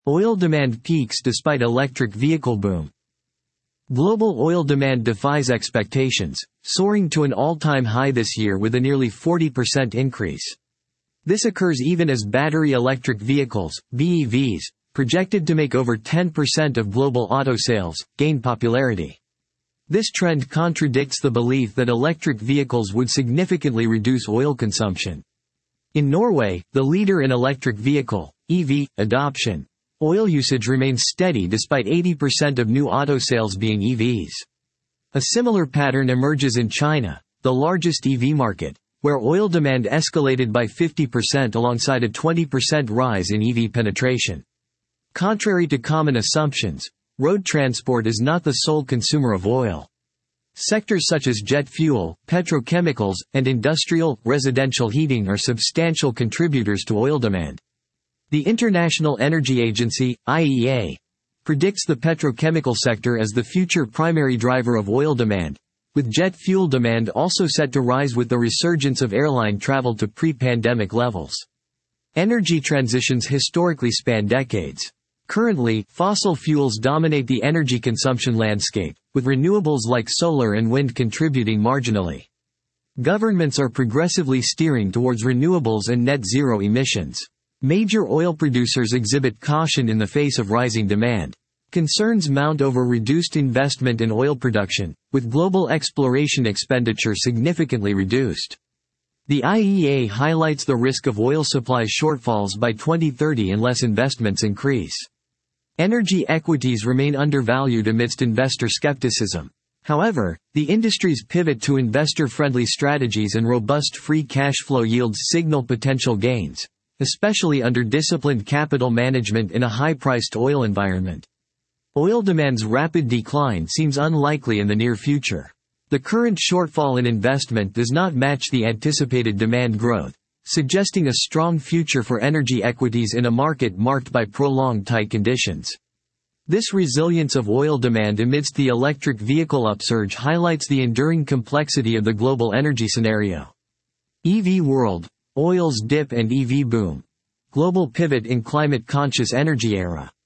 Oil demand peaks despite electric vehicle boom. Global oil demand defies expectations, soaring to an all-time high this year with a nearly 40% increase. This occurs even as battery electric vehicles, BEVs, projected to make over 10% of global auto sales, gain popularity. This trend contradicts the belief that electric vehicles would significantly reduce oil consumption. In Norway, the leader in electric vehicle, EV, adoption, oil usage remains steady despite 80% of new auto sales being EVs. A similar pattern emerges in China, the largest EV market, where oil demand escalated by 50% alongside a 20% rise in EV penetration. Contrary to common assumptions, road transport is not the sole consumer of oil. Sectors such as jet fuel, petrochemicals, and industrial, residential heating are substantial contributors to oil demand. The International Energy Agency, IEA, predicts the petrochemical sector as the future primary driver of oil demand, with jet fuel demand also set to rise with the resurgence of airline travel to pre-pandemic levels. Energy transitions historically span decades. Currently, fossil fuels dominate the energy consumption landscape, with renewables like solar and wind contributing marginally. Governments are progressively steering towards renewables and net zero emissions. Major oil producers exhibit caution in the face of rising demand. Concerns mount over reduced investment in oil production, with global exploration expenditure significantly reduced. The IEA highlights the risk of oil supply shortfalls by 2030 unless investments increase. Energy equities remain undervalued amidst investor skepticism. However, the industry's pivot to investor-friendly strategies and robust free cash flow yields signal potential gains, especially under disciplined capital management in a high-priced oil environment. Oil demand's rapid decline seems unlikely in the near future. The current shortfall in investment does not match the anticipated demand growth, suggesting a strong future for energy equities in a market marked by prolonged tight conditions. This resilience of oil demand amidst the electric vehicle upsurge highlights the enduring complexity of the global energy scenario. EV world, oil's dip and EV boom. Global pivot in climate-conscious energy era.